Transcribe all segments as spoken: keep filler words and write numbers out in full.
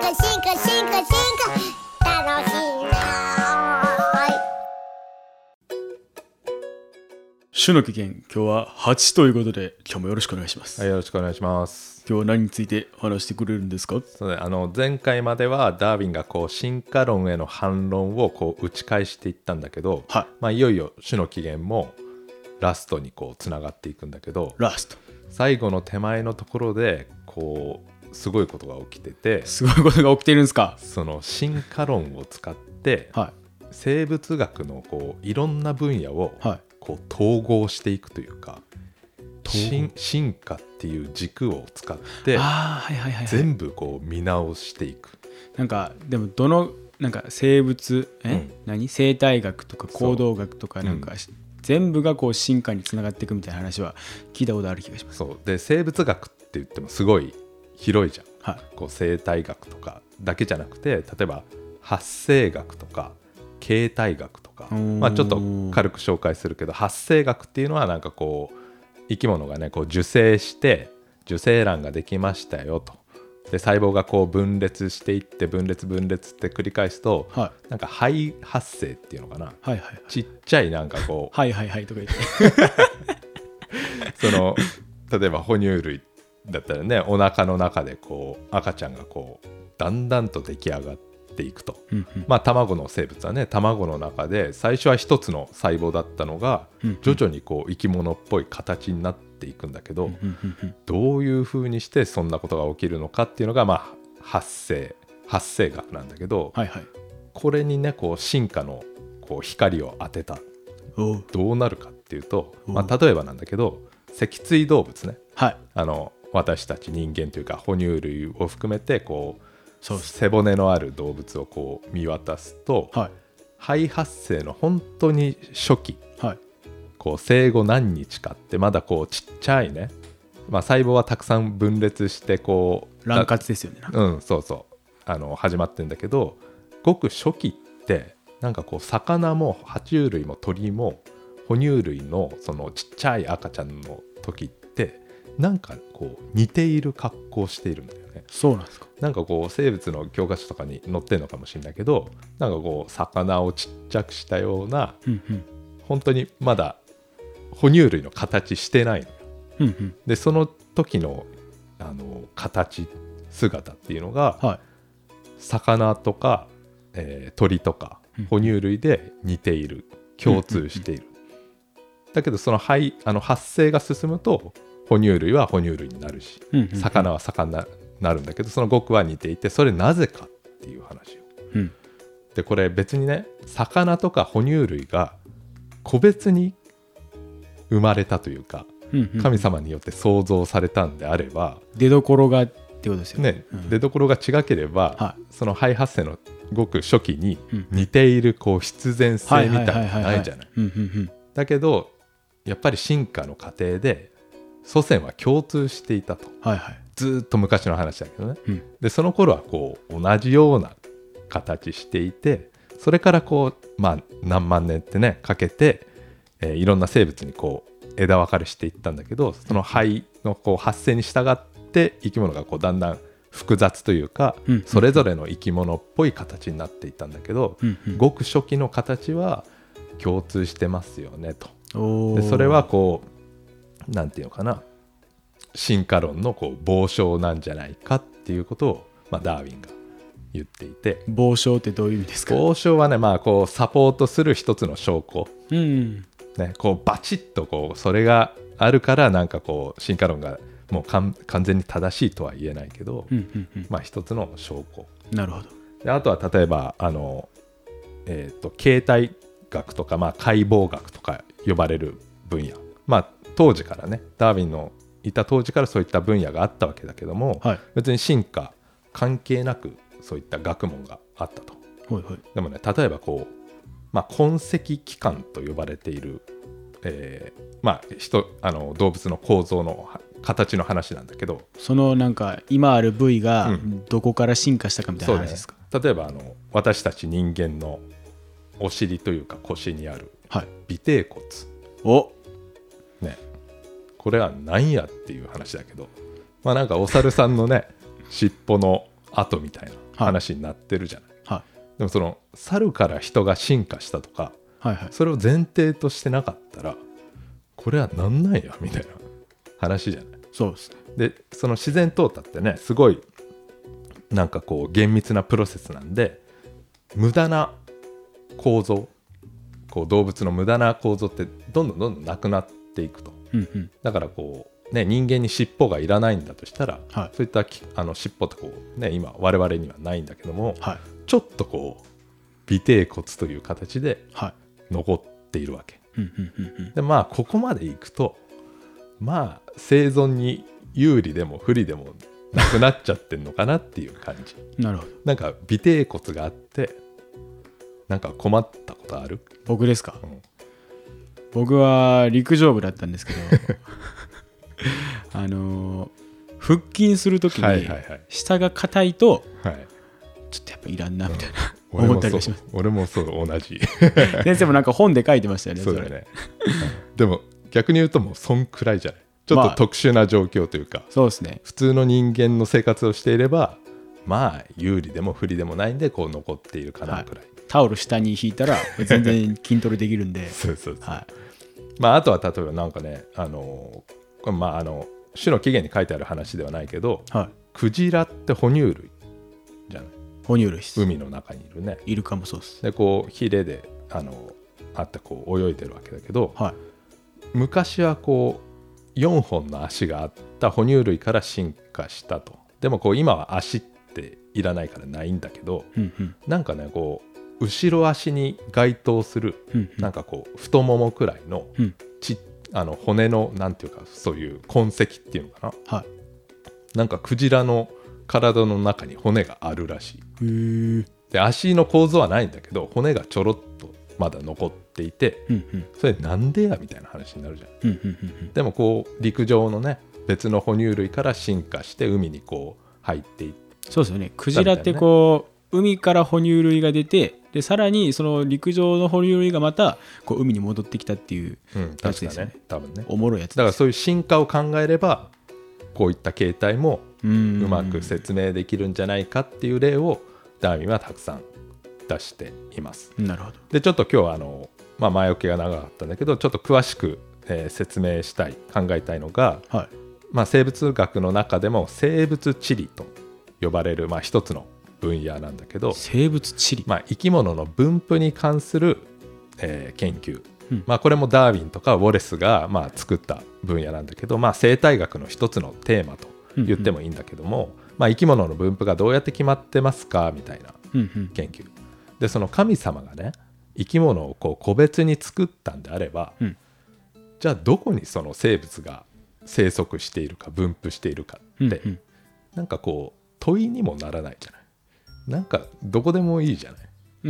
化進化進化進化楽しいな。 種の起源、今日ははちということで、今日もよろしくお願いします。 はい、よろしくお願いします。 今日は何について話してくれるんですか？ そうね、あの前回まではダーウィンがこう進化論への反論をこう打ち返していったんだけど、 はい、 まあ、いよいよ種の起源もラストにこうつながっていくんだけど、 ラスト最後の手前のところでこうすごいことが起きてて、 すごいことが起きてるんですか？ その進化論を使って、 はい、 生物学のこういろんな分野を、 はい、 こう統合していくというか、進, 進化っていう軸を使って全部こう見直していく。 なんかでもどのなんか生物え、うん、何生態学とか行動学とかなんか、うん、全部がこう進化につながっていくみたいな話は聞いたことある気がします。 そうで、生物学って言ってもすごい広いじゃん、はい、こう生態学とかだけじゃなくて、例えば発生学とか形態学とか、まあ、ちょっと軽く紹介するけど、発生学っていうのはなんかこう生き物がねこう受精して受精卵ができましたよと、で細胞がこう分裂していって分裂分裂って繰り返すと、はい、なんか肺発生っていうのかな、はいはいはい、ちっちゃいなんかこうはいはいはいとか言ってその例えば哺乳類だったらね、お腹の中でこう赤ちゃんがこうだんだんと出来上がっていくと、うんうん、まあ卵の生物はね、卵の中で最初は一つの細胞だったのが、うんうん、徐々にこう生き物っぽい形になっていくんだけど、うんうんうん、どういうふうにしてそんなことが起きるのかっていうのが、まあ、発生発生学なんだけど、はいはい、これにねこう進化のこう光を当てたどうなるかっていうと、まあ、例えばなんだけど脊椎動物ね、はい、あの私たち人間というか哺乳類を含めてこうそう背骨のある動物をこう見渡すと、はい、肺発生の本当に初期、はい、こう生後何日かってまだこうちっちゃいね、まあ、細胞はたくさん分裂してこう卵活ですよね。 うんそうそうあの始まってんだけど、ごく初期ってなんかこう魚も爬虫類も鳥も哺乳類のそのちっちゃい赤ちゃんの時ってなんかこう似ている格好をしているんだよね。 そうなんですか。 なんかこう生物の教科書とかに載ってるのかもしれないけど、なんかこう魚をちっちゃくしたような、うんうん、本当にまだ哺乳類の形してないのよ、うんうん、でその時の、あの形姿っていうのが、はい、魚とか、えー、鳥とか哺乳類で似ている、共通している、うんうんうん、だけどその、肺あの発生が進むと哺乳類は哺乳類になるし、うんうんうん、魚は魚になるんだけど、そのごくは似ていて、それなぜかっていう話を、うん、でこれ別にね魚とか哺乳類が個別に生まれたというか、うんうんうん、神様によって創造されたんであれば、 出どころがってことですよね、 ね、うん、出どころが違ければ、はい、その肺発生のごく初期に似ているこう必然性みたいなのないじゃない。だけどやっぱり進化の過程で祖先は共通していたと、はいはい、ずっと昔の話だけどね、うん、でその頃はこう同じような形していて、それからこう、まあ、何万年ってねかけて、えー、いろんな生物にこう枝分かれしていったんだけど、その肺のこう発生に従って生き物がこうだんだん複雑というか、うん、それぞれの生き物っぽい形になっていったんだけど、うんうん、ごく初期の形は共通してますよねと。でそれはこうなんていうのかな、進化論のこう傍証なんじゃないかっていうことを、まあ、ダーウィンが言っていて。 傍証ってどういう意味ですか？ 傍証はね、まあ、こうサポートする一つの証拠、うんね、こうバチッとこうそれがあるからなんかこう進化論がもう完全に正しいとは言えないけど、うんうんうん、まあ、一つの証拠。 なるほど。 であとは例えばあの、えーと、形態学とか、まあ、解剖学とか呼ばれる分野、まあ、当時からねダーウィンのいた当時からそういった分野があったわけだけども、はい、別に進化関係なくそういった学問があったと、はいはい、でもね例えばこう、まあ、痕跡器官と呼ばれている、えーまあ、人あの動物の構造の形の話なんだけど、 そのなんか今ある部位がどこから進化したかみたいな話ですか？ うん、例えばあの私たち人間のお尻というか腰にある尾てい骨、はい、おね、これは何やっていう話だけど、まあなんかお猿さんのね尻尾の後みたいな話になってるじゃない、 はい、 でもその猿から人が進化したとか、 はいはい、 それを前提としてなかったらこれはなんなんやみたいな話じゃない。 そうですね。 でその自然淘汰ってねすごいなんかこう厳密なプロセスなんで、無駄な構造、こう動物の無駄な構造ってどんどんどんどんなくなっていくと、 うんうん、 だからこう、ね、人間に尻尾がいらないんだとしたら、 はい、 そういったあの尻尾ってこう、ね、今我々にはないんだけども、 はい、 ちょっとこう尾てい骨という形ではい、 残っているわけ、 うんうんうんうん、 でまあここまでいくとまあ生存に有利でも不利でもなくなっちゃってんのかなっていう感じなるほど。 なんか尾てい骨があってなんか困ったことある？ 僕ですか、 うん、 僕は陸上部だったんですけどあのー、腹筋するときに下が硬いとちょっとやっぱいらんなみたいな、うん、思ったりします。 俺もそう、俺もそう同じ先生もなんか本で書いてましたよね。 そうだねでも逆に言うともうそんくらいじゃない、ちょっと特殊な状況というか、まあ、 そうですね、 普通の人間の生活をしていればまあ有利でも不利でもないんでこう残っているかなくらい、はい、 タオル下に引いたら全然筋トレできるんでそうそうそう、 はい、 まああとは例えばなんかねあのこれまああの種の起源に書いてある話ではないけど、はい、クジラって哺乳類じゃない？ 哺乳類です。 海の中にいるね。 イルカもそうです。 でこうヒレであのあってこう泳いでるわけだけど、 はい、 昔はこうよんほんの足があった哺乳類から進化したと。でもこう今は足っていらないからないんだけど、 うんうん、 なんかねこう後ろ足に該当する、うんうん、なんかこう太ももくらいのちっあの骨のなんていうかそういう痕跡っていうのかな、はい、なんかクジラの体の中に骨があるらしい。へー。で足の構造はないんだけど骨がちょろっとまだ残っていて、うんうん、それなんでやみたいな話になるじゃん、うんうんうん、でもこう陸上のね別の哺乳類から進化して海にこう入っていって、 そうですよね、クジラってこう海から哺乳類が出て、でさらにその陸上の哺乳類がまたこう海に戻ってきたっていうやつですよね、うん、 多分ねおもろいやつです。 だからそういう進化を考えればこういった形態もうまく説明できるんじゃないかっていう例をダーウィンはたくさん出しています。 なるほど。 でちょっと今日はあの、まあ、前置きが長かったんだけどちょっと詳しく、えー、説明したい考えたいのが、はい、まあ、生物学の中でも生物地理と呼ばれる、まあ、一つの分野なんだけど、 生物地理、 まあ、生き物の分布に関する、えー、研究、うん、まあ、これもダーウィンとかウォレスが、まあ、作った分野なんだけど、まあ、生態学の一つのテーマと言ってもいいんだけども、うんうん、まあ、生き物の分布がどうやって決まってますかみたいな研究、うんうん、でその神様がね生き物をこう個別に作ったんであれば、うん、じゃあどこにその生物が生息しているか分布しているかって、うんうん、なんかこう問いにもならないじゃない。なんかどこでもいいじゃない、うん、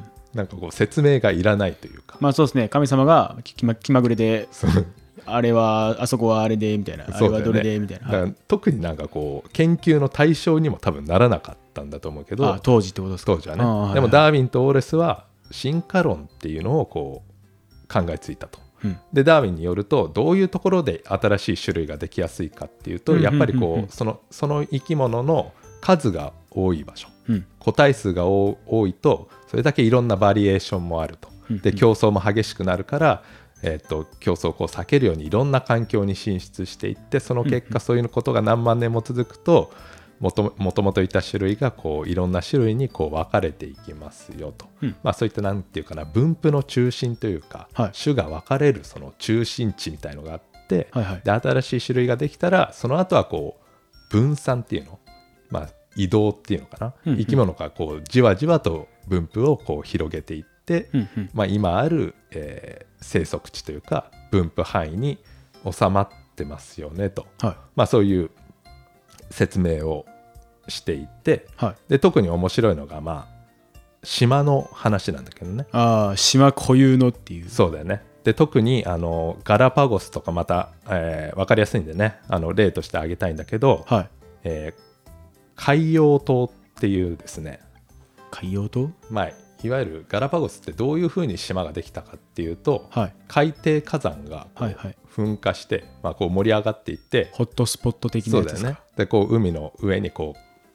なんかこう説明がいらないというか、 まあそうですね、神様が気 ま, 気まぐれであれはあそこはあれでみたいな、ね、あれはどれでみたいな、 だから特になんかこう研究の対象にも多分ならなかったんだと思うけど、 あ当時ってことですか。 当時はね。でもダーウィンとオーレスは進化論っていうのをこう考えついたと、うん、でダーウィンによるとどういうところで新しい種類ができやすいかっていうと、やっぱりこうそのその生き物の数が多い場所、うん、個体数が多いとそれだけいろんなバリエーションもあると。で競争も激しくなるから、えー、と競争をこう避けるようにいろんな環境に進出していって、その結果そういうことが何万年も続くともともともといた種類がこういろんな種類にこう分かれていきますよと、うん、まあ、そういったなんていうかな分布の中心というか、はい、種が分かれるその中心地みたいのがあって、はいはい、で新しい種類ができたらその後はこう分散っていうの、まあ、移動っていうのかな、うんうん、生き物がこうじわじわと分布をこう広げていって、うんうん、まあ、今ある、えー、生息地というか分布範囲に収まってますよねと、はい、まあ、そういう説明をしていて、はい、で特に面白いのが、まあ、島の話なんだけどね。 ああ、島固有のっていう。 そうだよね。で特にあのガラパゴスとかまた、えー、分かりやすいんでね、あの例として挙げたいんだけど、はい、えー、海洋島っていうですね、 海洋島、 まあ、いわゆるガラパゴスってどういうふうに島ができたかっていうと、はい、海底火山がはいはい噴火して、まあ、こう盛り上がっていって、 ホットスポット的なやつですか。 そうだよね。でこう海の上にこう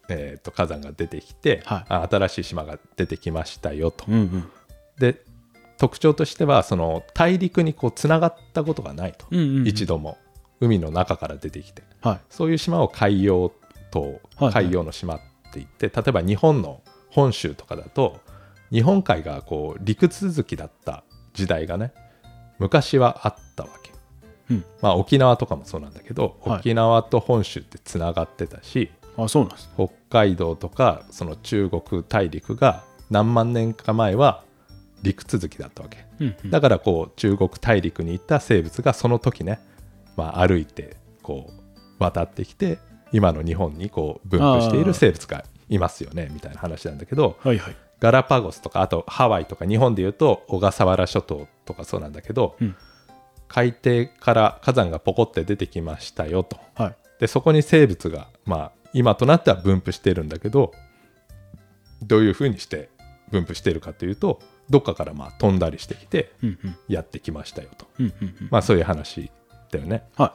えー、と火山が出てきて、 はい、 あ新しい島が出てきましたよと、 うんうん、 で特徴としてはその大陸にこうつながったことがないと、 うんうんうん、 一度も海の中から出てきて、 はい、 そういう島を海洋島、海洋の島って言って、はいはい、例えば日本の本州とかだと日本海がこう陸続きだった時代がね昔はあったわけ、うんまあ、沖縄とかもそうなんだけど、はい、沖縄と本州ってつながってたし、 あそうなんです、 北海道とかその中国大陸が何万年か前は陸続きだったわけ、うんうん、だからこう中国大陸に行った生物がその時ね、まあ、歩いてこう渡ってきて今の日本にこう分布している生物がいますよねみたいな話なんだけど、 はいはい、 ガラパゴスとかあとハワイとか日本でいうと小笠原諸島とかそうなんだけど、うん、海底から火山がポコって出てきましたよと、はい、でそこに生物がまあ今となっては分布してるんだけどどういうふうにして分布してるかというとどっかからまあ飛んだりしてきてやってきましたよと、うんうん、まあそういう話だよね、はい、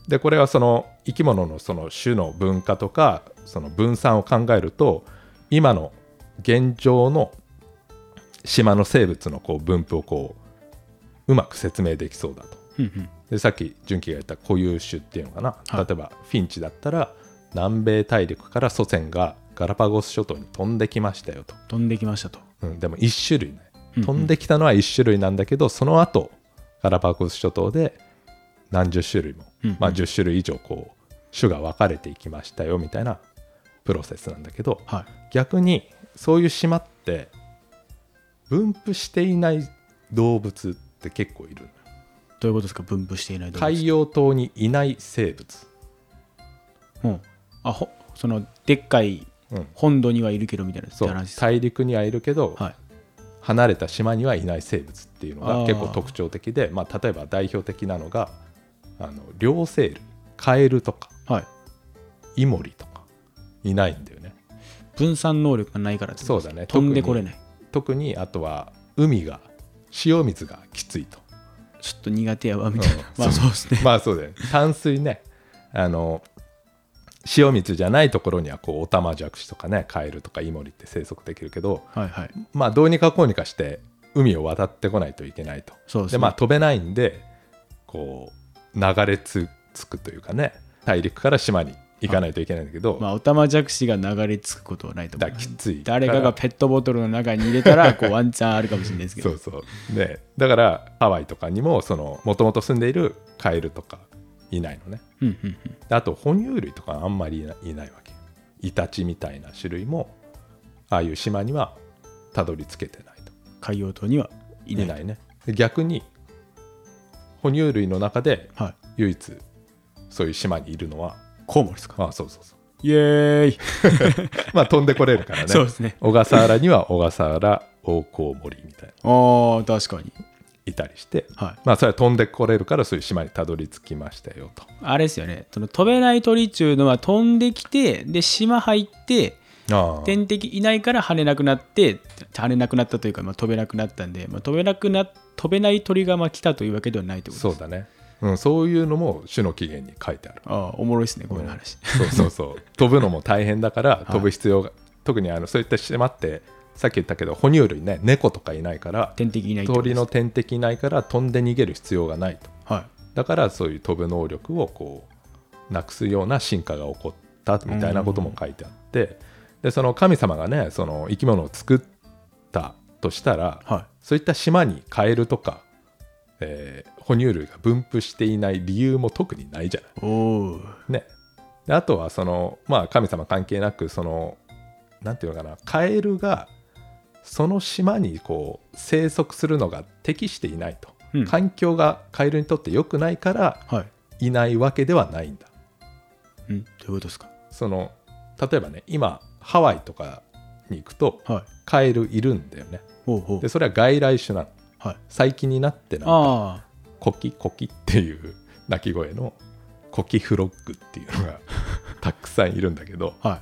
でこれはその生き物のその種の分化とかその分散を考えると今の現状の島の生物のこう分布をこううまく説明できそうだと、うんうん、でさっき純喜が言った固有種っていうのかな、はい、例えばフィンチだったら南米大陸から祖先がガラパゴス諸島に飛んできましたよと飛んできましたと、 うん、でも一種類ね、うんうん、飛んできたのは一種類なんだけどその後ガラパゴス諸島で何十種類も、うんうんまあ、じゅっ種類以上こう種が分かれていきましたよみたいなプロセスなんだけど、はい、逆にそういう島って分布していない動物って結構いる。 どういうことですか分布していない動物？ 海洋島にいない生物、 うん、あほそのでっかい本土にはいるけどみたいな、うん、 そう大陸にはいるけど、はい、離れた島にはいない生物っていうのが結構特徴的で、まあ、例えば代表的なのがあの両生類カエルとか、はい、イモリとかいないんだよね。 分散能力がないからってそうだね飛んでこれない。 特にあとは海が塩水がきついとちょっと苦手やわみたいな、うん、まあそうですねまあそうだよ淡水ねあの塩水じゃないところにはこうオタマジャクシとかねカエルとかイモリって生息できるけど、はいはい、まあどうにかこうにかして海を渡ってこないといけないと。そうですね、でまあ飛べないんでこう流れ着くというかね大陸から島に行かないといけないんだけど、 まあオタマジャクシが流れ着くことはないと思う。 だきつい誰かがペットボトルの中に入れたらこうワンチャンあるかもしれないですけどそうそうねだからハワイとかにもそのもともと住んでいるカエルとかいないのね、うんうんうん、あと哺乳類とかあんまりい ない, いないわけ。イタチみたいな種類もああいう島にはたどり着けてないと。 海洋島にはいない、いないね。逆に哺乳類の中で唯一そういう島にいるのはコウモリですか。 ああそうそうそうイエーイまあ飛んでこれるからね。 そうですね。 小笠原には小笠原オオコウモリみたいなああ確かにいたりして、はい、まあそれは飛んでこれるからそういう島にたどり着きましたよと。 あれですよねその飛べない鳥っていうのは飛んできてで島入って天敵いないから跳ねなくなって跳ねなくなったというか、まあ、飛べなくなったんで、まあ、飛べなくな飛べない鳥がまあ来たというわけではないということです。 そうだね、うん、そういうのも種の起源に書いてある。 ああおもろいですねこういう話、 うん、そうそうそう飛ぶのも大変だから飛ぶ必要が、はい、特にあのそういった島ってさっき言ったけど哺乳類ね猫とかいないから天敵いない鳥の天敵いないから飛んで逃げる必要がないと、はい、だからそういう飛ぶ能力をこうなくすような進化が起こったみたいなことも書いてあって、でその神様がねその生き物を作ったとしたら、はい、そういった島にカエルとか、えー、哺乳類が分布していない理由も特にないじゃない。お、ね、であとはその、まあ、神様関係なくそのなんていうのかなカエルがその島にこう生息するのが適していないと、うん、環境がカエルにとって良くないから、はい、いないわけではないんだ。 うん、どういうことですか。 その例えばね今ハワイとかに行くと、はい、カエルいるんだよね。ほうほう。でそれは外来種なの、はい、最近になってなんかコキコキっていう鳴き声のコキフロッグっていうのがたくさんいるんだけど、はい、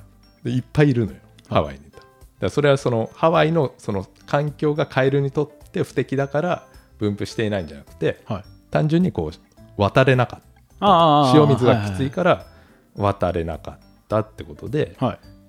でいっぱいいるのよハワイに。だからそれはそのハワイのその環境がカエルにとって不適だから分布していないんじゃなくて、はい、単純にこう渡れなかった。塩水がきついから渡れなかったってことで、はい、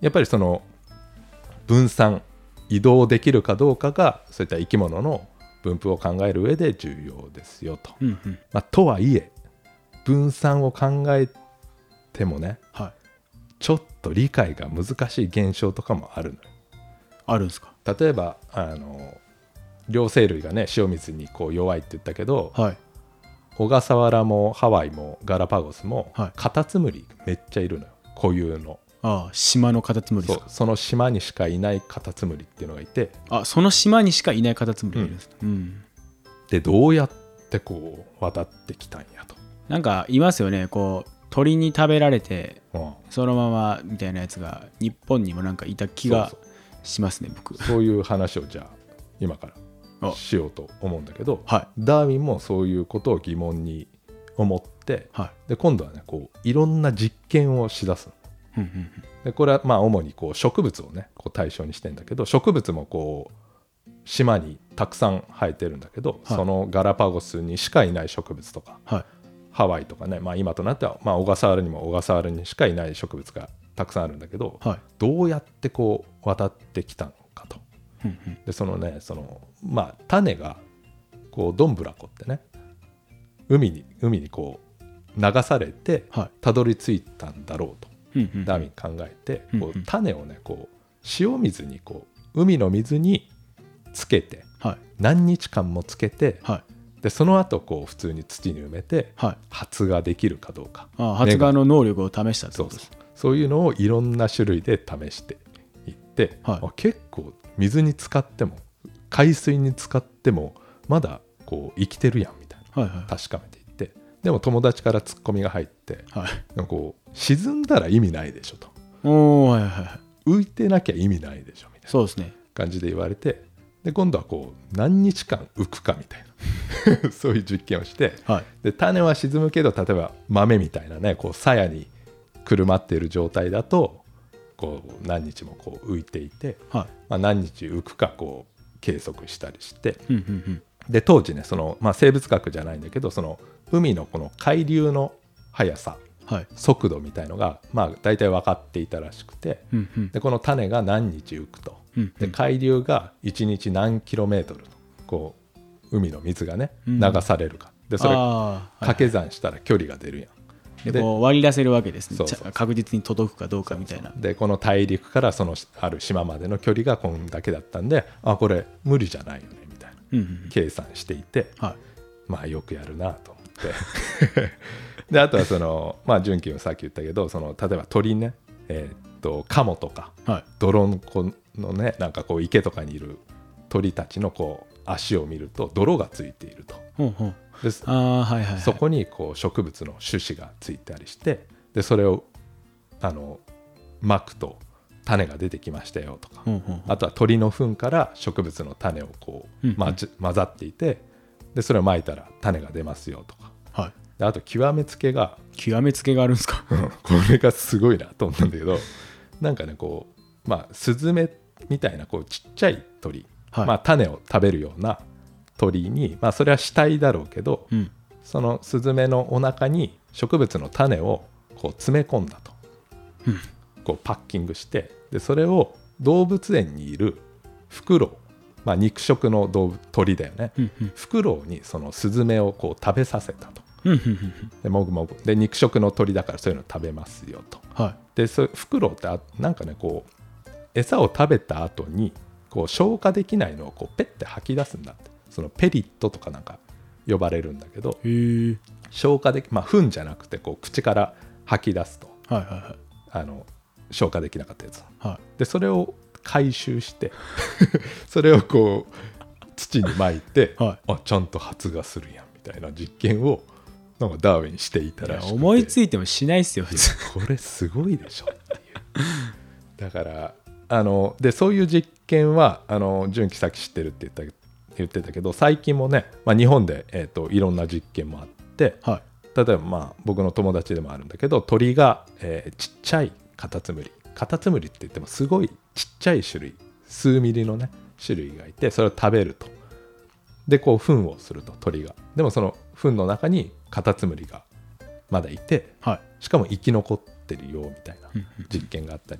やっぱりその分散移動できるかどうかがそういった生き物の分布を考える上で重要ですよと、 うんうんまあ、とはいえ分散を考えてもね、はい、ちょっと理解が難しい現象とかもあるのよ。 あるんですか？ 例えばあの両生類がね塩水にこう弱いって言ったけど、はい、小笠原もハワイもガラパゴスも、はい、カタツムリめっちゃいるのよ、固有の。 ああ、島のカタツムリですか？ そう、その島にしかいないカタツムリっていうのがいて、 あ、その島にしかいないカタツムリがいるんです、うんうん、 でどうやってこう渡ってきたんやと。 なんかいますよね、こう鳥に食べられて、うん、そのままみたいなやつが日本にもなんかいた気がしますね。そうそう、僕そういう話をじゃあ今からしようと思うんだけど、 はい、 ダーウィンもそういうことを疑問に思って、はい、で今度はねこういろんな実験をしだすの。でこれはまあ主にこう植物をねこう対象にしてんだけど、植物もこう島にたくさん生えてるんだけど、はい、そのガラパゴスにしかいない植物とか、はい、ハワイとかね、まあ、今となってはまあ小笠原にも小笠原にしかいない植物がたくさんあるんだけど、はい、どうやってこう渡ってきたのかと。でそのねそのまあ種がこうどんぶらこってね海に海にこう流されてたどり着いたんだろうと、ダーウィン考えて、こう種をねこう塩水にこう海の水につけて、はい、何日間もつけて、はい、でその後こう普通に土に埋めて、はい、発芽できるかどうか、 ああ発芽の能力を試したってことです。 そうそう、そういうのをいろんな種類で試していって、はい、あ結構水に使っても海水に使ってもまだこう生きてるやんみたいな、はいはい、確かめていって、でも友達からツッコミが入って、はい、なんかこう沈んだら意味ないでしょと、 お、はいはいはい、 浮いてなきゃ意味ないでしょみたいな感じで言われて、で今度はこう何日間浮くかみたいなそういう実験をして、はい、で種は沈むけど例えば豆みたいなねこう鞘にくるまっている状態だとこう何日もこう浮いていて、はい、まあ、何日浮くかこう計測したりして、うんうんうん、で当時ねその、まあ、生物学じゃないんだけどその海のこの海流の速さ、はい、速度みたいのがまあ大体分かっていたらしくて、うんうん、でこの種が何日浮くと、うんうん、で海流がいちにち何キロメートルこう海の水がね流されるか、でそれ掛け算したら距離が出るやん、 でこう割り出せるわけですね。そうそうそう、確実に届くかどうかみたいな。 でこの大陸からそのある島までの距離がこんだけだったんで、あこれ無理じゃないよねみたいな、うんうん、計算していて、はい、まあよくやるなと思ってであとはそのまあ純喜もさっき言ったけどその例えば鳥ね、えー、っとカモとか、はい、泥のこのねなんかこう池とかにいる鳥たちのこう足を見ると泥がついていると、ほうほう、であ、はいはいはい、そこにこう植物の種子がついたりして、でそれをあの巻くと種が出てきましたよとか、うんうんうん、あとは鳥の糞から植物の種をこう、うんうん、混ざっていて、でそれを巻いたら種が出ますよとか、はい、であと極めつけが極めつけがあるんですかこれがすごいなと思ったんだけどなんかねこうまあスズメみたいなこうちっちゃい鳥、はい、まあ種を食べるような鳥に、まあ、それは死体だろうけど、うん、そのスズメのお腹に植物の種をこう詰め込んだと、うん、こうパッキングして、でそれを動物園にいるフクロウ、まあ、肉食の動物鳥だよね、うんうん、フクロウにそのスズメをこう食べさせたと、うんうんうん、でもぐもぐで肉食の鳥だからそういうの食べますよと、はい、でそフクロウってなんかねこう餌を食べた後にこう消化できないのをこうペッて吐き出すんだって、そのペリットとかなんか呼ばれるんだけど、へ消化でき、まあ糞じゃなくてこう口から吐き出すと、はいはいはい、あの消化できなかったやつ、はい、でそれを回収してそれをこう土に撒いて、はい、あちゃんと発芽するやんみたいな実験をなんかダーウィンしていたらしくて、 思いついてもしないっすよ普通これすごいでしょっていうだからあのでそういう実験はあの純喜さっき知ってるって言ったけど言ってたけど最近もね、まあ、日本で、えーと、いろんな実験もあって、はい、例えば、まあ、僕の友達でもあるんだけど鳥が、えー、ちっちゃいカタツムリカタツムリって言ってもすごいちっちゃい種類数ミリのね種類がいて、それを食べると、でこう糞をすると鳥が、でもその糞の中にカタツムリがまだいて、はい、しかも生き残ってるよみたいな実験があったり、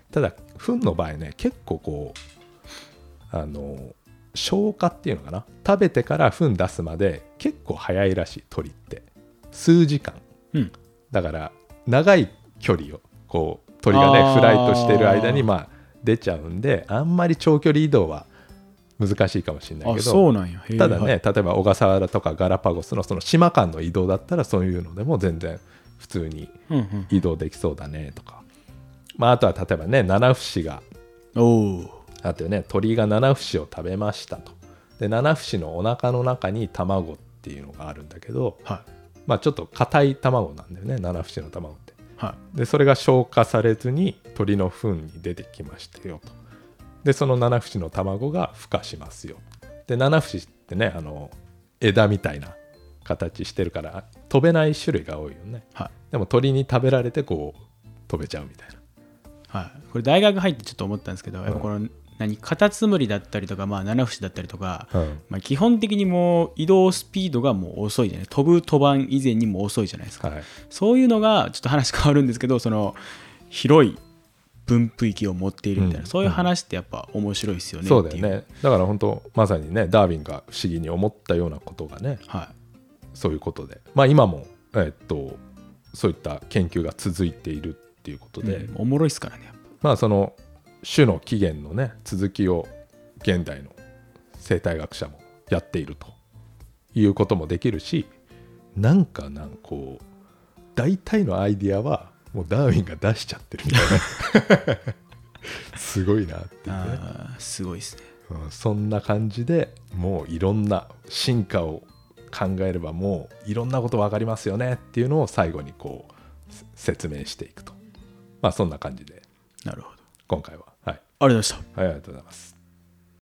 ただ糞の場合ね結構こうあの消化っていうのかな、食べてから糞出すまで結構早いらしい鳥って数時間、 うん、 だから長い距離をこう鳥がねフライトしてる間にまあ出ちゃうんで、あんまり長距離移動は難しいかもしれないけど、 そうなんや。 ただね、はい、例えば小笠原とかガラパゴスのその島間の移動だったらそういうのでも全然普通に移動できそうだねとか、うんうん、まあ、あとは例えばね七節があとね、鳥が七節を食べましたと。で七節のお腹の中に卵っていうのがあるんだけど、はい、まあちょっと硬い卵なんだよね、七節の卵って、はい、でそれが消化されずに鳥の糞に出てきましたよと。でその七節の卵が孵化しますよ。で七節ってねあの枝みたいな形してるから飛べない種類が多いよね、はい、でも鳥に食べられてこう飛べちゃうみたいな、 はい、これ大学入ってちょっと思ったんですけど、うん、やっぱこの何カタツムリだったりとか、まあ、七節だったりとか、うんまあ、基本的にもう移動スピードがもう遅いじゃない、飛ぶ飛ばん以前にも遅いじゃないですか、はい、そういうのがちょっと話変わるんですけど、その広い分布域を持っているみたいな、うん、そういう話ってやっぱ面白いですよね、 そうだよね。だから本当まさにねダーウィンが不思議に思ったようなことがね、はい、そういうことで、まあ、今も、えー、っとそういった研究が続いているっていうことで、 うん、おもろいっすからねやっぱ、 まあその種の起源のね続きを現代の生態学者もやっているということもできるし、なんかなんこう大体のアイディアはもうダーウィンが出しちゃってるみたいなすごいなっていうね。 あすごいですね、 うん、そんな感じでもういろんな進化を考えればもういろんなこと分かりますよねっていうのを最後にこう説明していくと、まあそんな感じで、 なるほど、 今回は、はい、 ありがとうございました。 はい、ありがとうございます。